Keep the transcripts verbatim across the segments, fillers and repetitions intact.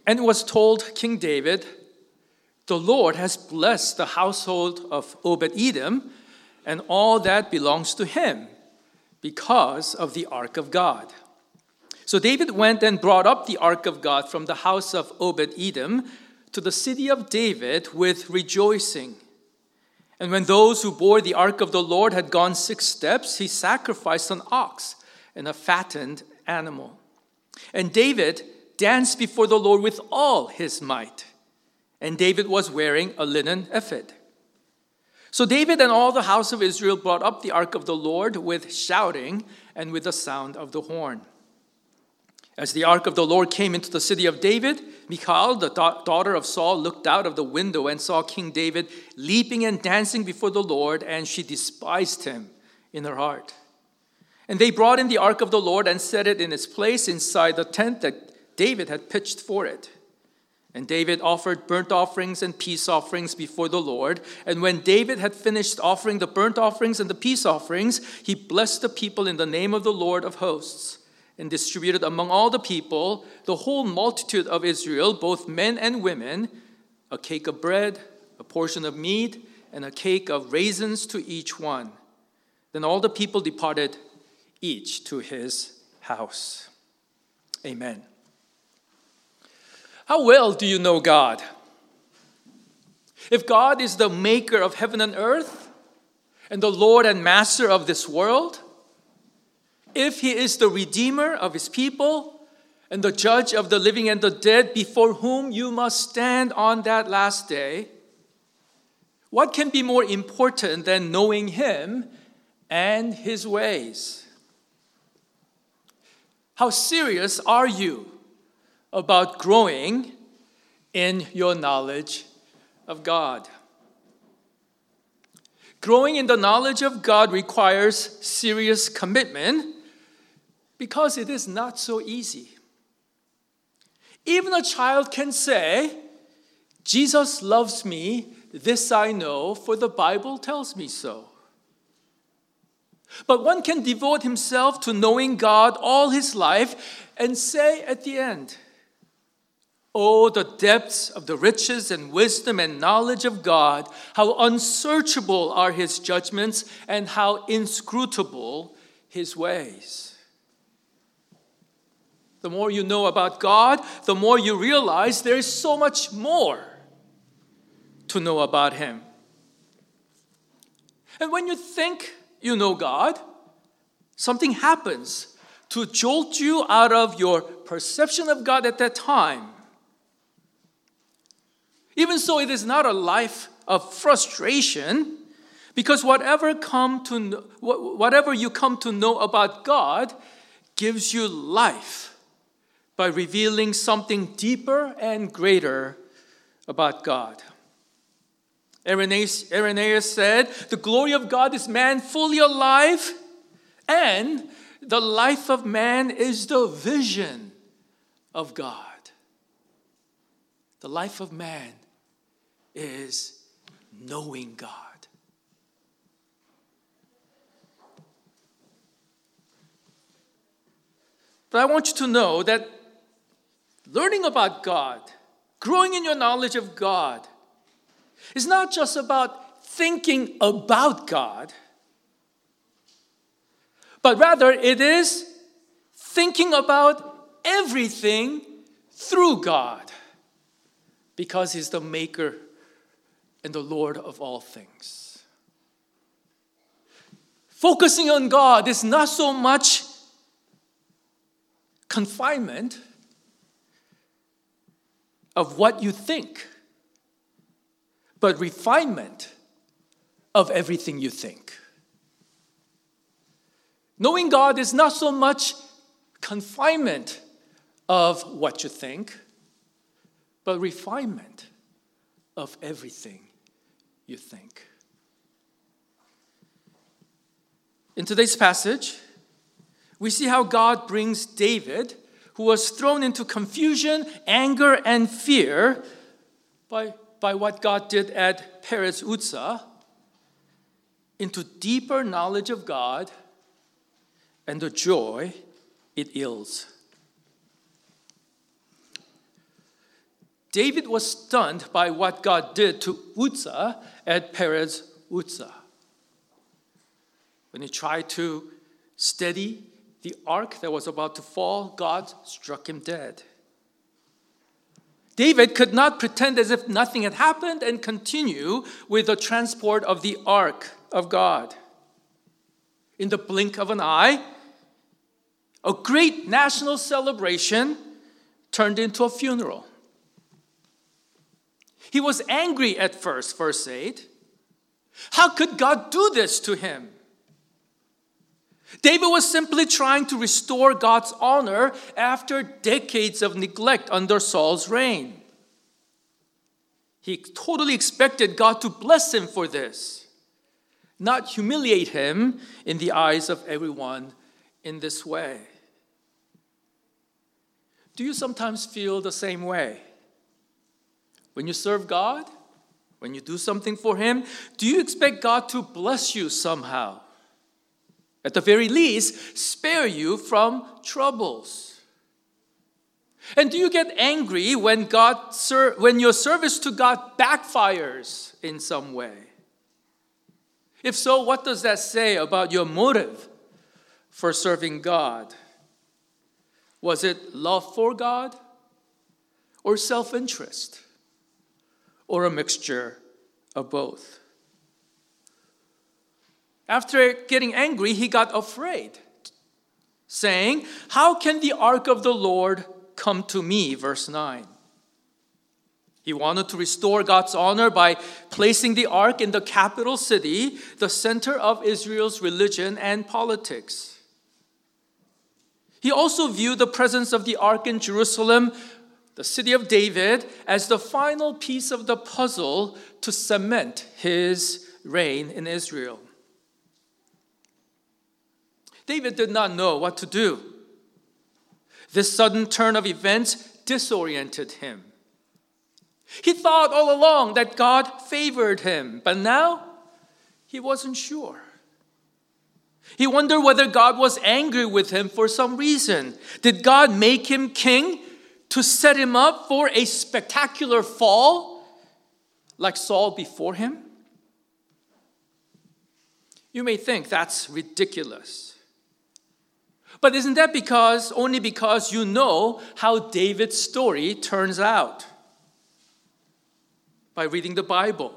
And it was told King David, "The Lord has blessed the household of Obed-Edom and all that belongs to him because of the ark of God." So David went and brought up the ark of God from the house of Obed-Edom to the city of David with rejoicing. And when those who bore the ark of the Lord had gone six steps, he sacrificed an ox and a fattened animal. And David danced before the Lord with all his might. And David was wearing a linen ephod. So David and all the house of Israel brought up the ark of the Lord with shouting and with the sound of the horn. As the ark of the Lord came into the city of David, Michal, the da- daughter of Saul, looked out of the window and saw King David leaping and dancing before the Lord, and she despised him in her heart. And they brought in the ark of the Lord and set it in its place inside the tent that David had pitched for it. And David offered burnt offerings and peace offerings before the Lord. And when David had finished offering the burnt offerings and the peace offerings, he blessed the people in the name of the Lord of hosts, and distributed among all the people, the whole multitude of Israel, both men and women, a cake of bread, a portion of meat, and a cake of raisins to each one. Then all the people departed, each to his house. Amen. How well do you know God? If God is the maker of heaven and earth, and the Lord and master of this world, if he is the redeemer of his people and the judge of the living and the dead, before whom you must stand on that last day, what can be more important than knowing him and his ways? How serious are you about growing in your knowledge of God? Growing in the knowledge of God requires serious commitment, because it is not so easy. Even a child can say, "Jesus loves me, this I know, for the Bible tells me so." But one can devote himself to knowing God all his life and say at the end, "Oh, the depths of the riches and wisdom and knowledge of God, how unsearchable are his judgments and how inscrutable his ways." The more you know about God, the more you realize there is so much more to know about him. And when you think you know God, something happens to jolt you out of your perception of God at that time. Even so, it is not a life of frustration, because whatever come to know, whatever you come to know about God gives you life by revealing something deeper and greater about God. Irenaeus, Irenaeus said, "The glory of God is man fully alive, and the life of man is the vision of God." The life of man is knowing God. But I want you to know that learning about God, growing in your knowledge of God, is not just about thinking about God, but rather it is thinking about everything through God, because he's the maker and the Lord of all things. Focusing on God is not so much confinement of what you think, but refinement of everything you think. Knowing God is not so much confinement of what you think, but refinement of everything you think. In today's passage, we see how God brings David, who was thrown into confusion, anger, and fear by, by what God did at Perez Uzzah, into deeper knowledge of God and the joy it yields. David was stunned by what God did to Uzzah at Perez Uzzah. When he tried to steady the ark that was about to fall, God struck him dead. David could not pretend as if nothing had happened and continue with the transport of the ark of God. In the blink of an eye, a great national celebration turned into a funeral. He was angry at first, verse eight. How could God do this to him? David was simply trying to restore God's honor after decades of neglect under Saul's reign. He totally expected God to bless him for this, not humiliate him in the eyes of everyone in this way. Do you sometimes feel the same way? When you serve God, when you do something for Him, do you expect God to bless you somehow? At the very least, spare you from troubles. And do you get angry when God ser- when your service to God backfires in some way? If so, what does that say about your motive for serving God? Was it love for God or self-interest or a mixture of both? After getting angry, he got afraid, saying, "How can the ark of the Lord come to me?" Verse nine. He wanted to restore God's honor by placing the ark in the capital city, the center of Israel's religion and politics. He also viewed the presence of the ark in Jerusalem, the city of David, as the final piece of the puzzle to cement his reign in Israel. David did not know what to do. This sudden turn of events disoriented him. He thought all along that God favored him, but now he wasn't sure. He wondered whether God was angry with him for some reason. Did God make him king to set him up for a spectacular fall like Saul before him? You may think that's ridiculous. But isn't that because only because you know how David's story turns out? By reading the Bible.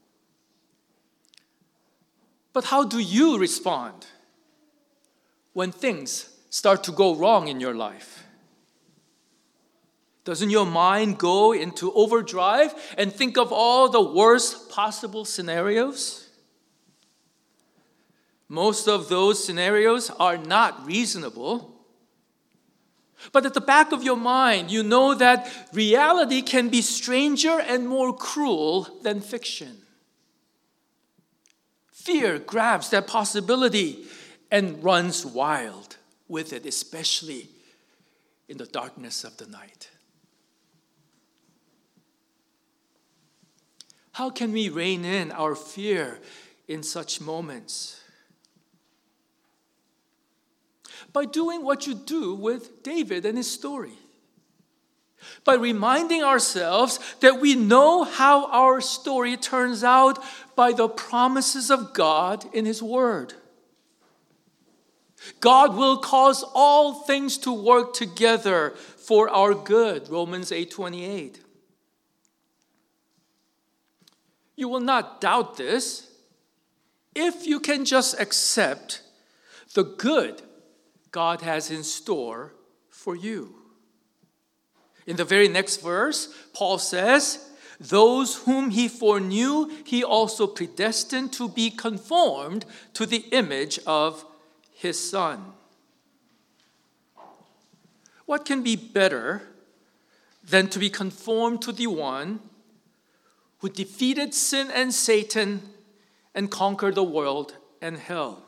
But how do you respond when things start to go wrong in your life? Doesn't your mind go into overdrive and think of all the worst possible scenarios? Most of those scenarios are not reasonable. But at the back of your mind, you know that reality can be stranger and more cruel than fiction. Fear grabs that possibility and runs wild with it, especially in the darkness of the night. How can we rein in our fear in such moments? By doing what you do with David and his story. By reminding ourselves that we know how our story turns out by the promises of God in His Word. God will cause all things to work together for our good, Romans eight twenty-eight. You will not doubt this if you can just accept the good God has in store for you. In the very next verse, Paul says, "Those whom He foreknew, He also predestined to be conformed to the image of His Son." What can be better than to be conformed to the one who defeated sin and Satan and conquered the world and hell?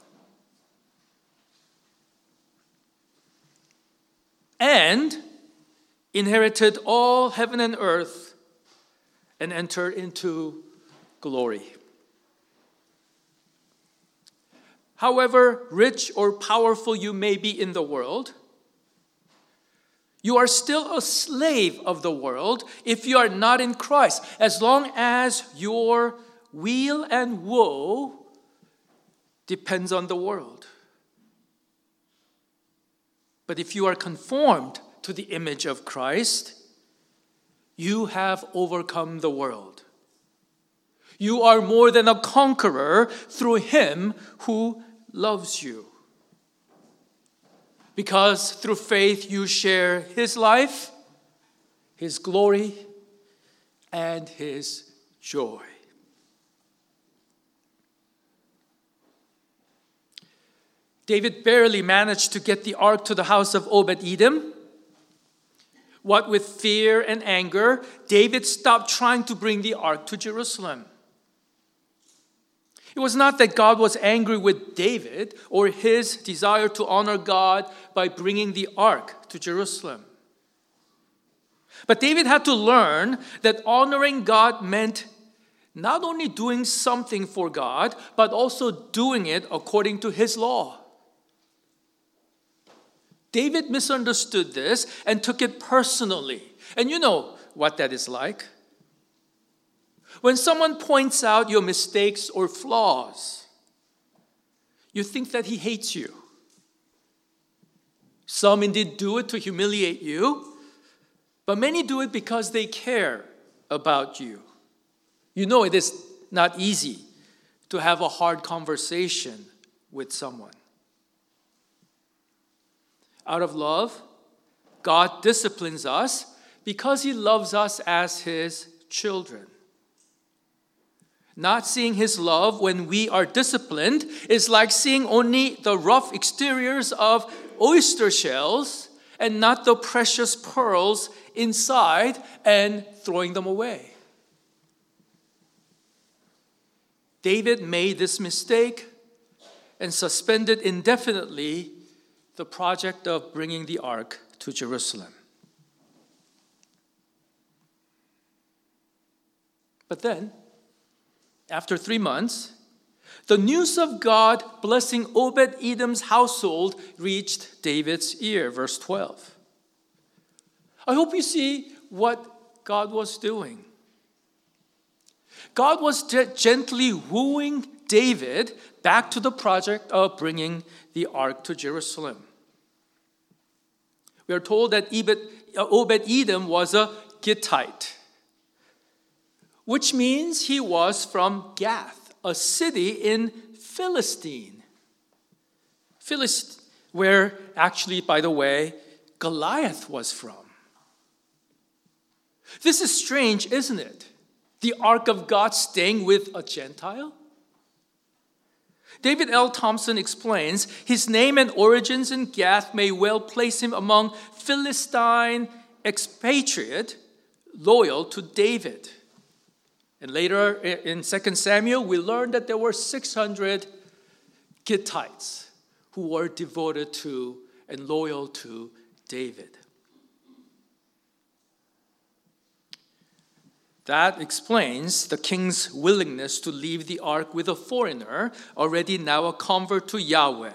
And inherited all heaven and earth and entered into glory. However rich or powerful you may be in the world, You are still a slave of the world if you are not in Christ, as long as your weal and woe depends on the world. But if you are conformed to the image of Christ, you have overcome the world. You are more than a conqueror through him who loves you. Because through faith you share his life, his glory, and his joy. David barely managed to get the ark to the house of Obed-Edom. What with fear and anger, David stopped trying to bring the ark to Jerusalem. It was not that God was angry with David or his desire to honor God by bringing the ark to Jerusalem. But David had to learn that honoring God meant not only doing something for God, but also doing it according to his law. David misunderstood this and took it personally. And you know what that is like. When someone points out your mistakes or flaws, you think that he hates you. Some indeed do it to humiliate you, but many do it because they care about you. You know it is not easy to have a hard conversation with someone. Out of love, God disciplines us because he loves us as his children. Not seeing his love when we are disciplined is like seeing only the rough exteriors of oyster shells and not the precious pearls inside and throwing them away. David made this mistake and suspended indefinitely the project of bringing the ark to Jerusalem. But then, after three months, the news of God blessing Obed-Edom's household reached David's ear. Verse twelve. I hope you see what God was doing. God was gently wooing David back to the project of bringing the ark to Jerusalem. We are told that Obed-Edom was a Gittite, which means he was from Gath, a city in Philistine. Philistine, where actually, by the way, Goliath was from. This is strange, isn't it? The ark of God staying with a Gentile? David L. Thompson explains, his name and origins in Gath may well place him among Philistine expatriate loyal to David. And later in Second Samuel, we learn that there were six hundred Gittites who were devoted to and loyal to David. That explains the king's willingness to leave the ark with a foreigner, already now a convert to Yahweh.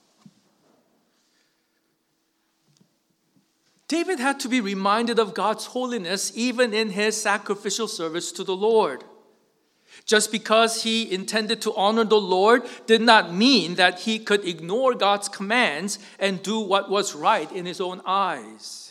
David had to be reminded of God's holiness even in his sacrificial service to the Lord. Just because he intended to honor the Lord did not mean that he could ignore God's commands and do what was right in his own eyes.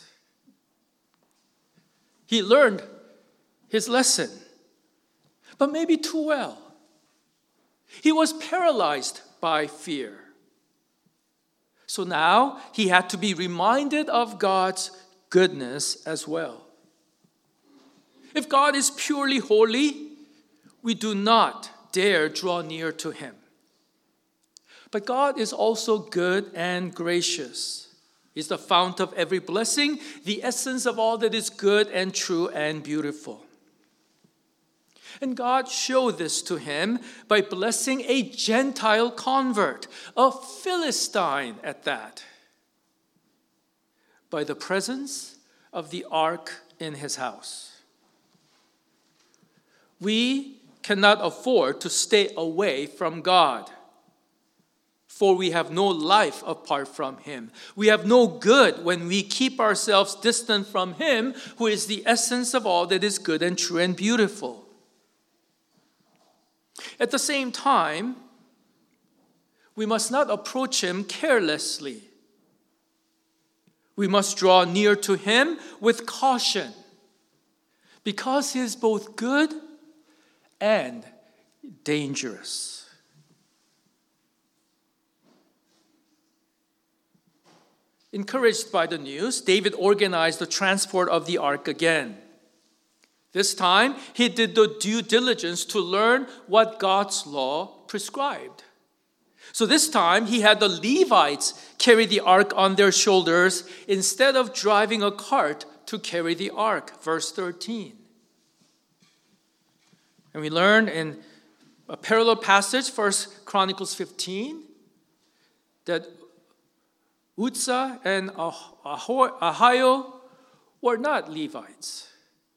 He learned his lesson, but maybe too well. He was paralyzed by fear. So now he had to be reminded of God's goodness as well. If God is purely holy, we do not dare draw near to him. But God is also good and gracious. He's the fount of every blessing, the essence of all that is good and true and beautiful. And God showed this to him by blessing a Gentile convert, a Philistine at that, by the presence of the ark in his house. We cannot afford to stay away from God. For we have no life apart from him. We have no good when we keep ourselves distant from him, who is the essence of all that is good and true and beautiful. At the same time, we must not approach him carelessly. We must draw near to him with caution, because he is both good and dangerous. Encouraged by the news, David organized the transport of the ark again. This time, he did the due diligence to learn what God's law prescribed. So this time, he had the Levites carry the ark on their shoulders instead of driving a cart to carry the ark. Verse thirteen. And we learn in a parallel passage, First Chronicles fifteen, that Uzzah and Ahio were not Levites.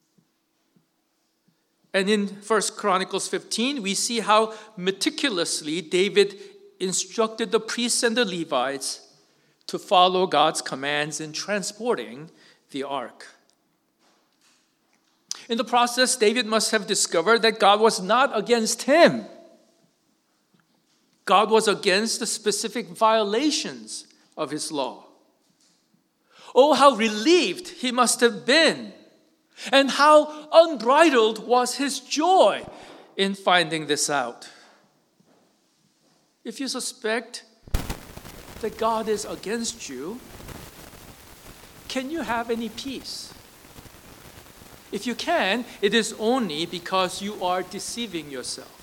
And in First Chronicles fifteen, we see how meticulously David instructed the priests and the Levites to follow God's commands in transporting the ark. In the process, David must have discovered that God was not against him. God was against the specific violations of his law. Oh, how relieved he must have been, and how unbridled was his joy in finding this out. If you suspect that God is against you, can you have any peace? If you can, it is only because you are deceiving yourself.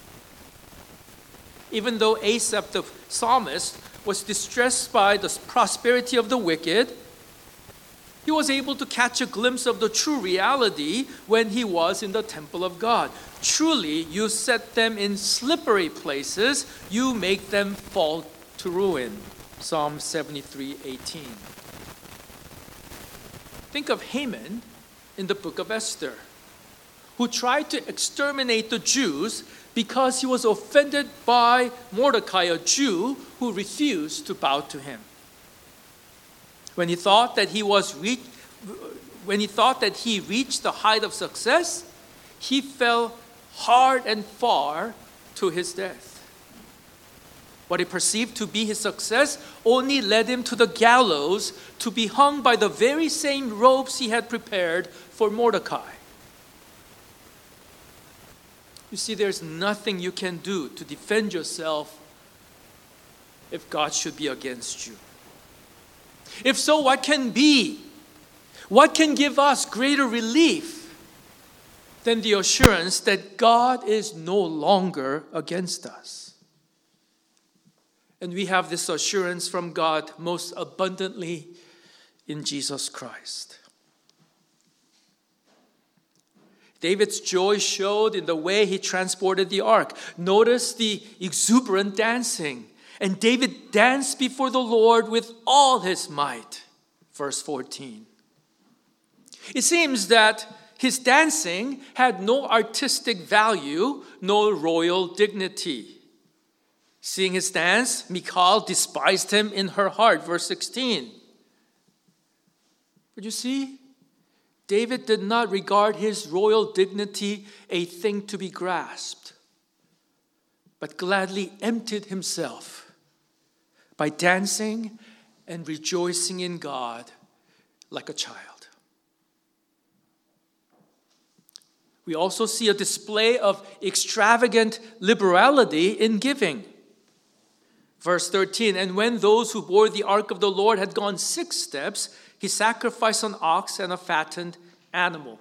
Even though Asaph the psalmist was distressed by the prosperity of the wicked, he was able to catch a glimpse of the true reality when he was in the temple of God. Truly, you set them in slippery places, you make them fall to ruin. Psalm seventy-three eighteen. Think of Haman in the book of Esther, who tried to exterminate the Jews because he was offended by Mordecai, a Jew who refused to bow to him. When he thought that he was re- when he thought that he reached the height of success, he fell hard and far to his death. What he perceived to be his success only led him to the gallows to be hung by the very same ropes he had prepared for Mordecai. You see, there's nothing you can do to defend yourself if God should be against you. If so, what can be? What can give us greater relief than the assurance that God is no longer against us? And we have this assurance from God most abundantly in Jesus Christ. David's joy showed in the way he transported the ark. Notice the exuberant dancing. And David danced before the Lord with all his might. Verse fourteen. It seems that his dancing had no artistic value, no royal dignity. Seeing his dance, Michal despised him in her heart. Verse sixteen. But you see, David did not regard his royal dignity a thing to be grasped, but gladly emptied himself by dancing and rejoicing in God like a child. We also see a display of extravagant liberality in giving. Verse thirteen, and when those who bore the ark of the Lord had gone six steps, he sacrificed an ox and a fattened animal.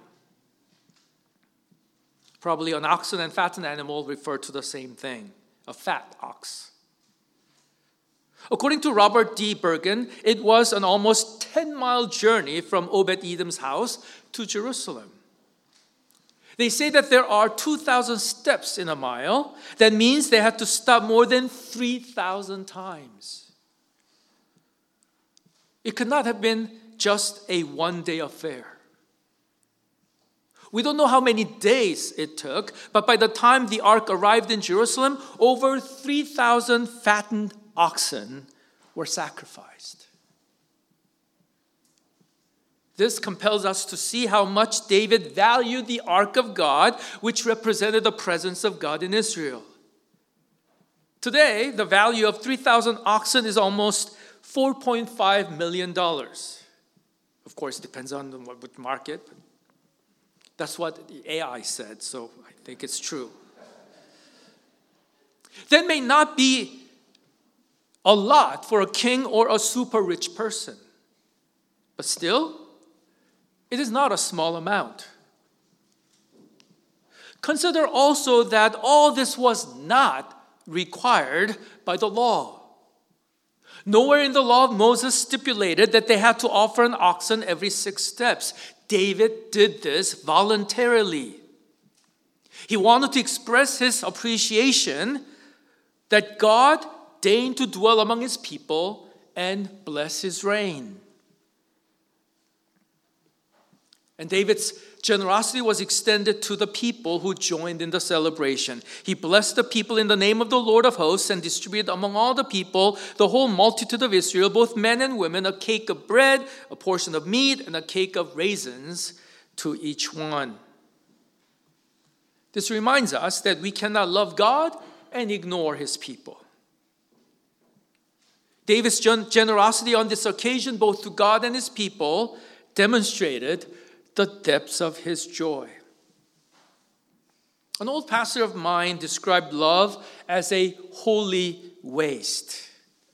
Probably an oxen and fattened animal refer to the same thing, a fat ox. According to Robert D. Bergen, it was an almost ten-mile journey from Obed-Edom's house to Jerusalem. They say that there are two thousand steps in a mile. That means they had to stop more than three thousand times. It could not have been just a one-day affair. We don't know how many days it took, but by the time the ark arrived in Jerusalem, over three thousand fattened oxen were sacrificed. This compels us to see how much David valued the ark of God, which represented the presence of God in Israel. Today, the value of three thousand oxen is almost four point five million dollars. Of course, it depends on the market. But that's what the A I said, so I think it's true. That may not be a lot for a king or a super rich person, but still, it is not a small amount. Consider also that all this was not required by the law. Nowhere in the law of Moses stipulated that they had to offer an oxen every six steps. David did this voluntarily. He wanted to express his appreciation that God deigned to dwell among his people and bless his reign. And David's generosity was extended to the people who joined in the celebration. He blessed the people in the name of the Lord of hosts and distributed among all the people, the whole multitude of Israel, both men and women, a cake of bread, a portion of meat, and a cake of raisins to each one. This reminds us that we cannot love God and ignore his people. David's generosity on this occasion, both to God and his people, demonstrated the depths of his joy. An old pastor of mine described love as a holy waste.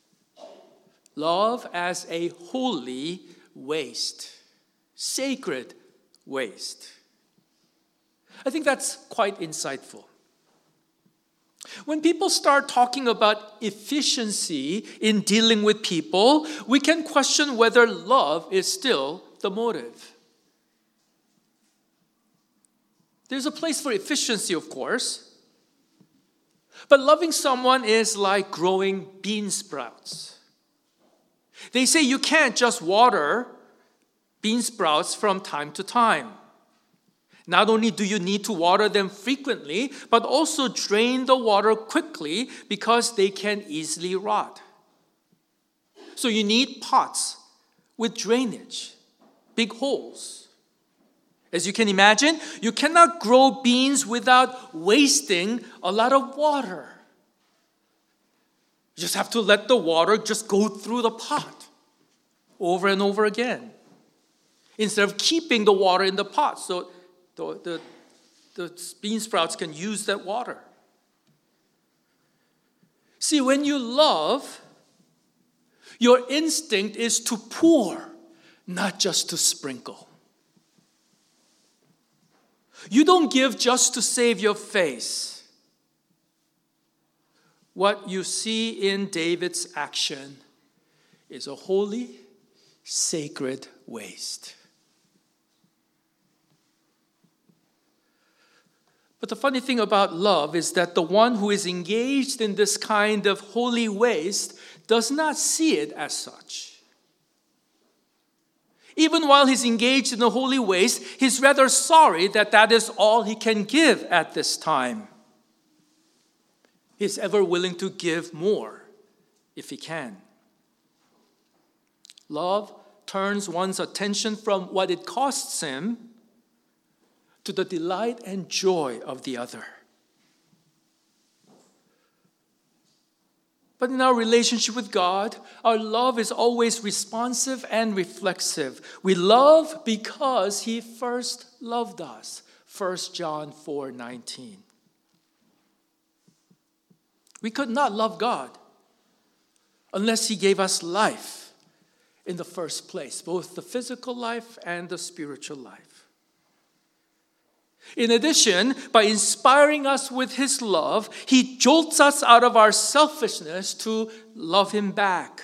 Love as a holy waste. Sacred waste. I think that's quite insightful. When people start talking about efficiency in dealing with people, we can question whether love is still the motive. There's a place for efficiency, of course. But loving someone is like growing bean sprouts. They say you can't just water bean sprouts from time to time. Not only do you need to water them frequently, but also drain the water quickly because they can easily rot. So you need pots with drainage, big holes. As you can imagine, you cannot grow beans without wasting a lot of water. You just have to let the water just go through the pot over and over again, instead of keeping the water in the pot so the, the, the bean sprouts can use that water. See, when you love, your instinct is to pour, not just to sprinkle. You don't give just to save your face. What you see in David's action is a holy, sacred waste. But the funny thing about love is that the one who is engaged in this kind of holy waste does not see it as such. Even while he's engaged in the holy waste, he's rather sorry that that is all he can give at this time. He's ever willing to give more if he can. Love turns one's attention from what it costs him to the delight and joy of the other. But in our relationship with God, our love is always responsive and reflexive. We love because he first loved us. First John four nineteen. We could not love God unless he gave us life in the first place, both the physical life and the spiritual life. In addition, by inspiring us with his love, he jolts us out of our selfishness to love him back.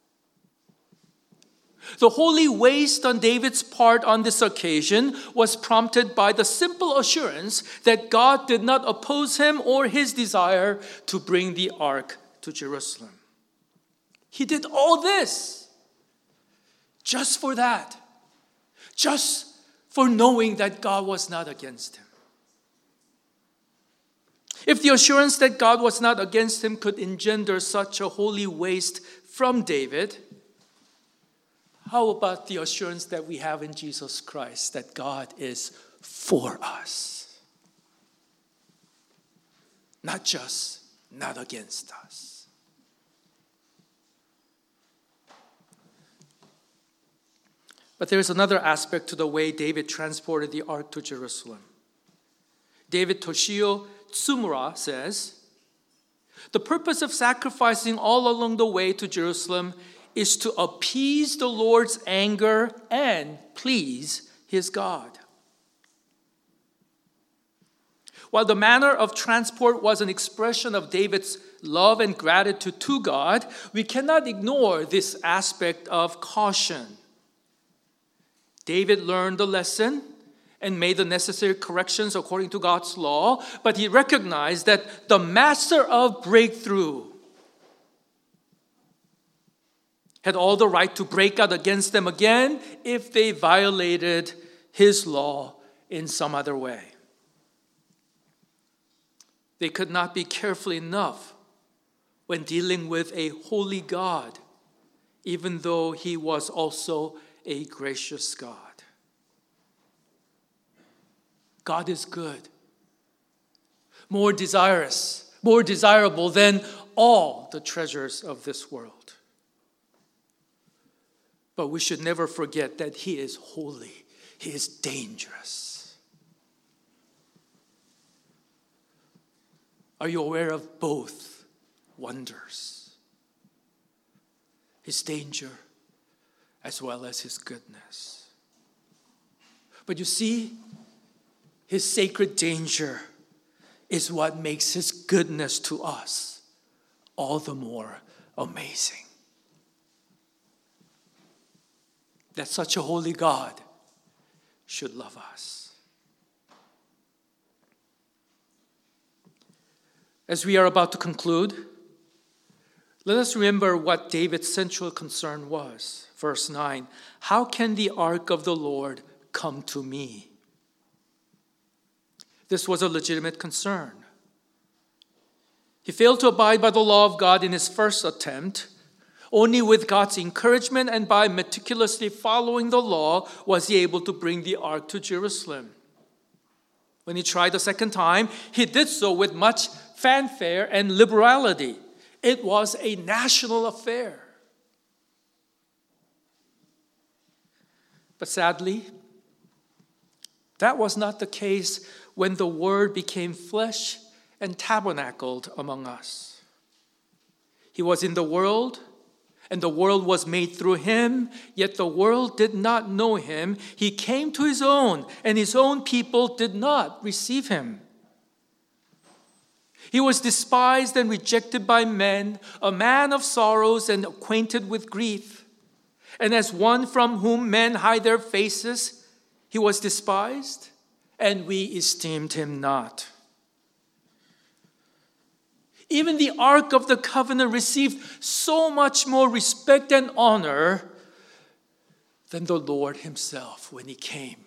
The holy waste on David's part on this occasion was prompted by the simple assurance that God did not oppose him or his desire to bring the ark to Jerusalem. He did all this just for that, just for knowing that God was not against him. If the assurance that God was not against him could engender such a holy waste from David, how about the assurance that we have in Jesus Christ that God is for us? Not just, not against us. But there is another aspect to the way David transported the ark to Jerusalem. David Toshio Tsumura says, the purpose of sacrificing all along the way to Jerusalem is to appease the Lord's anger and please his God. While the manner of transport was an expression of David's love and gratitude to God, we cannot ignore this aspect of caution. David learned the lesson and made the necessary corrections according to God's law, but he recognized that the master of breakthrough had all the right to break out against them again if they violated his law in some other way. They could not be careful enough when dealing with a holy God, even though he was also a gracious God. God is good, more desirous, more desirable than all the treasures of this world. But we should never forget that he is holy, he is dangerous. Are you aware of both wonders? His danger as well as his goodness. But you see, his sacred danger is what makes his goodness to us all the more amazing. That such a holy God should love us. As we are about to conclude, let us remember what David's central concern was. Verse nine, how can the ark of the Lord come to me? This was a legitimate concern. He failed to abide by the law of God in his first attempt. Only with God's encouragement and by meticulously following the law was he able to bring the ark to Jerusalem. When he tried the second time, he did so with much fanfare and liberality. It was a national affair. But sadly, that was not the case when the Word became flesh and tabernacled among us. He was in the world, and the world was made through him, yet the world did not know him. He came to his own, and his own people did not receive him. He was despised and rejected by men, a man of sorrows and acquainted with grief. And as one from whom men hide their faces, he was despised, and we esteemed him not. Even the Ark of the Covenant received so much more respect and honor than the Lord himself when he came.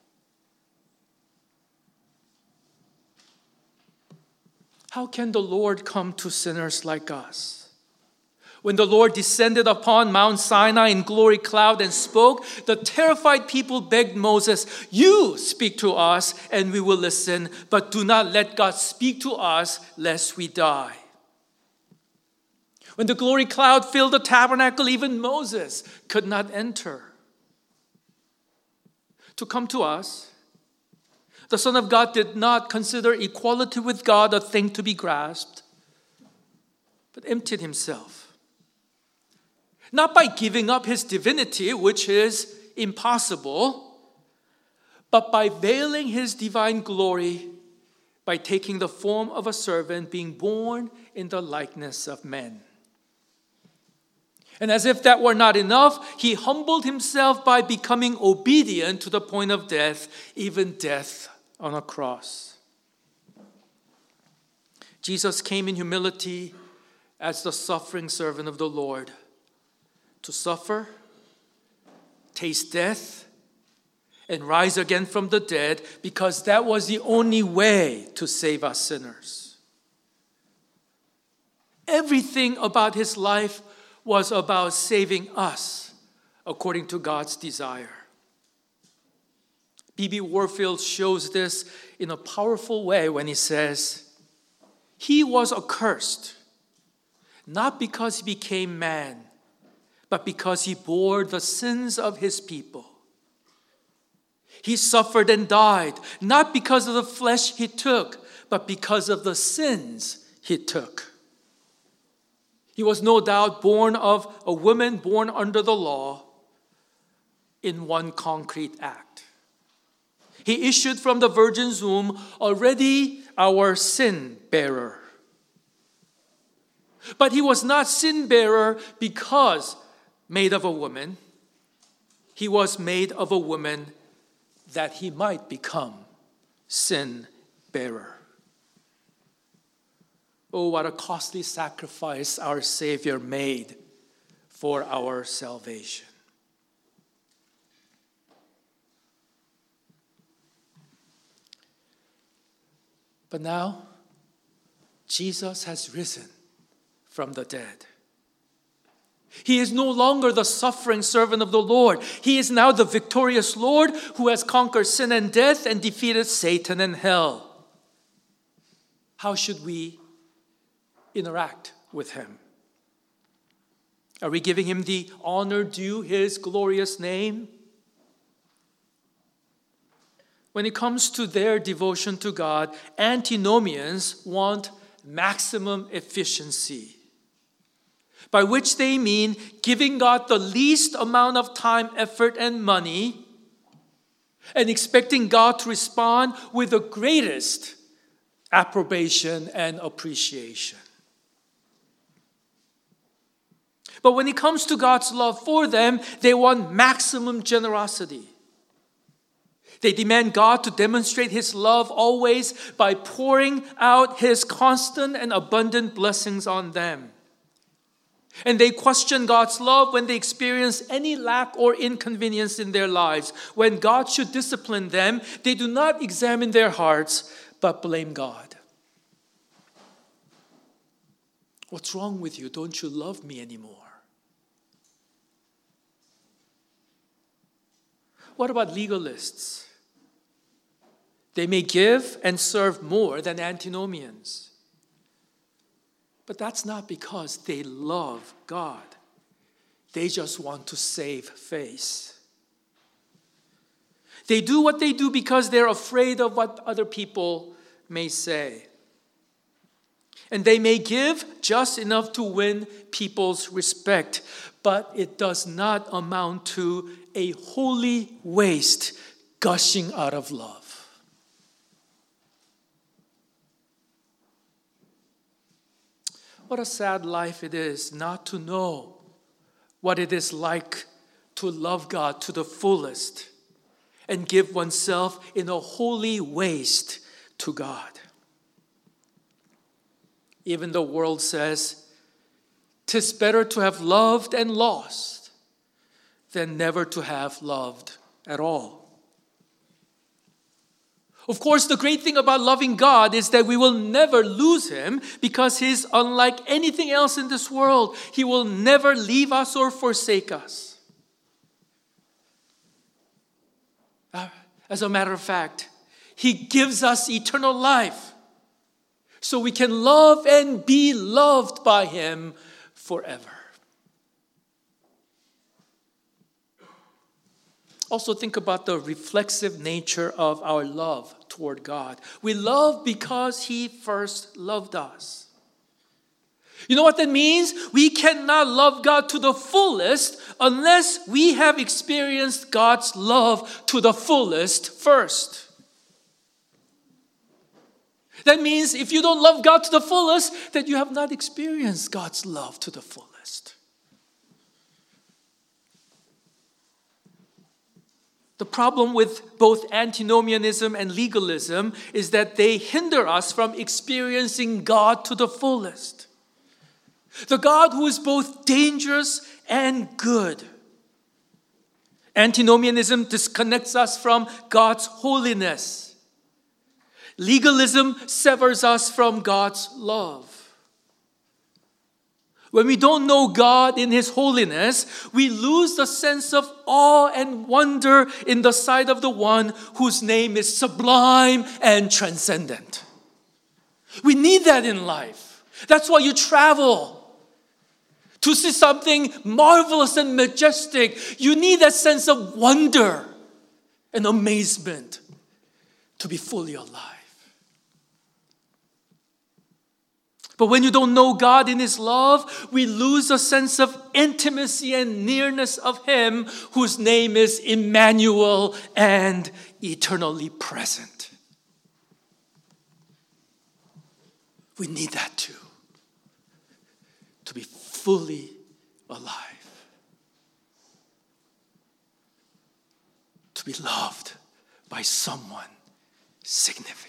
How can the Lord come to sinners like us? When the Lord descended upon Mount Sinai in glory cloud and spoke, the terrified people begged Moses, "You speak to us and we will listen, but do not let God speak to us lest we die." When the glory cloud filled the tabernacle, even Moses could not enter. To come to us, the Son of God did not consider equality with God a thing to be grasped, but emptied himself. Not by giving up his divinity, which is impossible, but by veiling his divine glory by taking the form of a servant, being born in the likeness of men. And as if that were not enough, he humbled himself by becoming obedient to the point of death, even death on a cross. Jesus came in humility as the suffering servant of the Lord, to suffer, taste death, and rise again from the dead, because that was the only way to save us sinners. Everything about his life was about saving us according to God's desire. B B Warfield shows this in a powerful way when he says, he was accursed, not because he became man, but because he bore the sins of his people. He suffered and died, not because of the flesh he took, but because of the sins he took. He was no doubt born of a woman born under the law in one concrete act. He issued from the virgin's womb already our sin bearer. But he was not sin bearer because made of a woman. He was made of a woman that he might become sin bearer. Oh, what a costly sacrifice our Savior made for our salvation. But now, Jesus has risen from the dead. He is no longer the suffering servant of the Lord. He is now the victorious Lord who has conquered sin and death and defeated Satan and hell. How should we interact with him? Are we giving him the honor due his glorious name? When it comes to their devotion to God, antinomians want maximum efficiency, by which they mean giving God the least amount of time, effort, and money, and expecting God to respond with the greatest approbation and appreciation. But when it comes to God's love for them, they want maximum generosity. They demand God to demonstrate his love always by pouring out his constant and abundant blessings on them. And they question God's love when they experience any lack or inconvenience in their lives. When God should discipline them, they do not examine their hearts, but blame God. What's wrong with you? Don't you love me anymore? What about legalists? They may give and serve more than antinomians. But that's not because they love God. They just want to save face. They do what they do because they're afraid of what other people may say. And they may give just enough to win people's respect, but it does not amount to a holy waste gushing out of love. What a sad life it is not to know what it is like to love God to the fullest and give oneself in a holy waste to God. Even the world says, "'Tis better to have loved and lost than never to have loved at all." Of course, the great thing about loving God is that we will never lose him because he's unlike anything else in this world. He will never leave us or forsake us. As a matter of fact, he gives us eternal life so we can love and be loved by him forever. Also think about the reflexive nature of our love toward God. We love because he first loved us. You know what that means? We cannot love God to the fullest unless we have experienced God's love to the fullest first. That means if you don't love God to the fullest, then you have not experienced God's love to the fullest. The problem with both antinomianism and legalism is that they hinder us from experiencing God to the fullest. The God who is both dangerous and good. Antinomianism disconnects us from God's holiness. Legalism severs us from God's love. When we don't know God in His holiness, we lose the sense of awe and wonder in the sight of the one whose name is sublime and transcendent. We need that in life. That's why you travel. To see something marvelous and majestic, you need that sense of wonder and amazement to be fully alive. But when you don't know God in His love, we lose a sense of intimacy and nearness of Him whose name is Emmanuel and eternally present. We need that too, to be fully alive, to be loved by someone significant.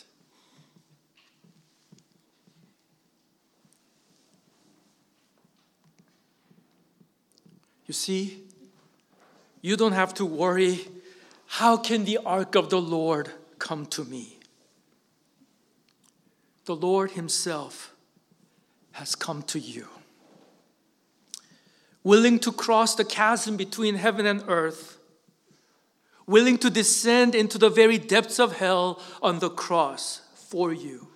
You see, you don't have to worry, how can the ark of the Lord come to me? The Lord Himself has come to you, willing to cross the chasm between heaven and earth, willing to descend into the very depths of hell on the cross for you.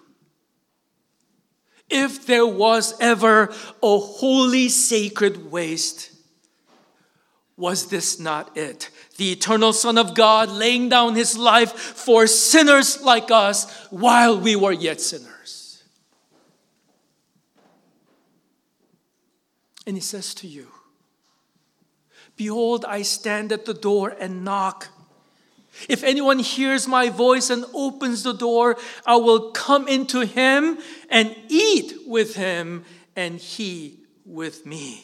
If there was ever a holy, sacred waste, was this not it? The eternal Son of God laying down His life for sinners like us while we were yet sinners. And He says to you, behold, I stand at the door and knock. If anyone hears my voice and opens the door, I will come into him and eat with him and he with me.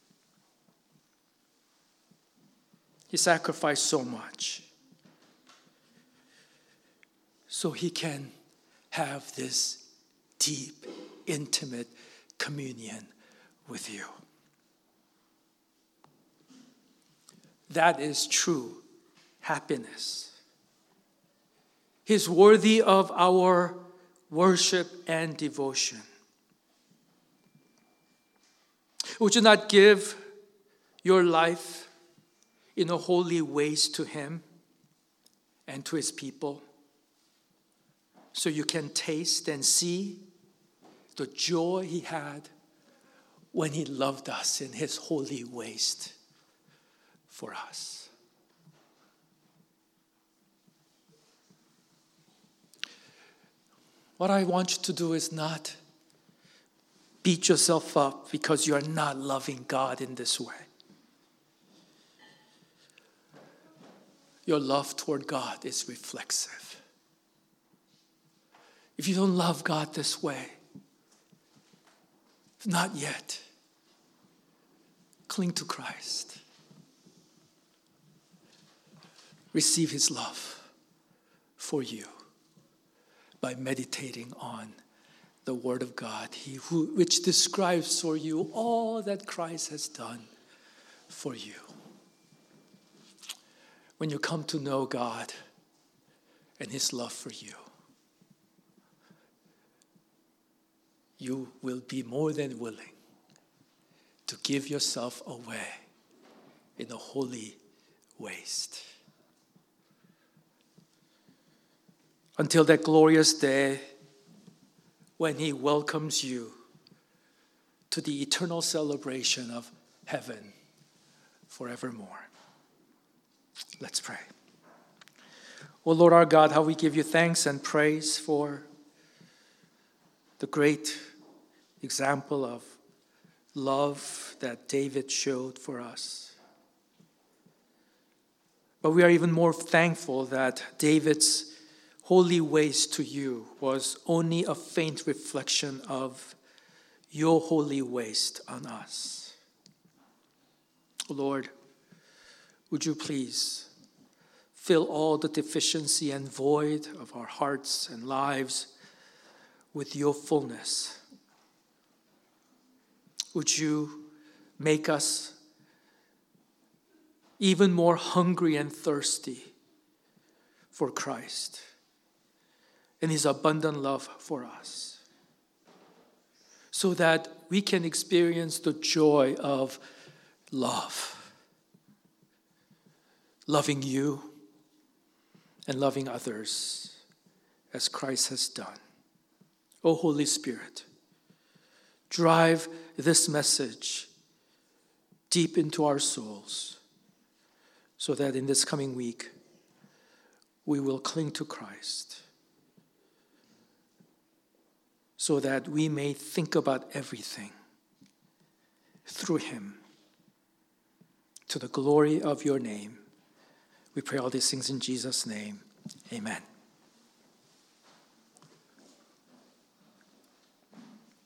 He sacrificed so much so He can have this deep, intimate communion with you. That is true happiness. He's worthy of our worship and devotion. Would you not give your life in a holy ways to Him and to His people, so you can taste and see the joy He had when He loved us in His holy waste for us? What I want you to do is not beat yourself up because you are not loving God in this way. Your love toward God is reflexive. If you don't love God this way, not yet, cling to Christ. Receive His love for you by meditating on the Word of God, he who, which describes for you all that Christ has done for you. When you come to know God and His love for you, you will be more than willing to give yourself away in a holy waste. Until that glorious day when He welcomes you to the eternal celebration of heaven forevermore. Let's pray. O Lord our God, how we give you thanks and praise for the great example of love that David showed for us. But we are even more thankful that David's holy ways to you was only a faint reflection of your holy waste on us. Lord, would you please fill all the deficiency and void of our hearts and lives with your fullness? Would you make us even more hungry and thirsty for Christ and His abundant love for us? so that we can experience the joy of love. Loving you and loving others as Christ has done. O Holy Spirit, drive this message deep into our souls so that in this coming week we will cling to Christ, so that we may think about everything through him, to the glory of your name. We pray all these things in Jesus' name. Amen.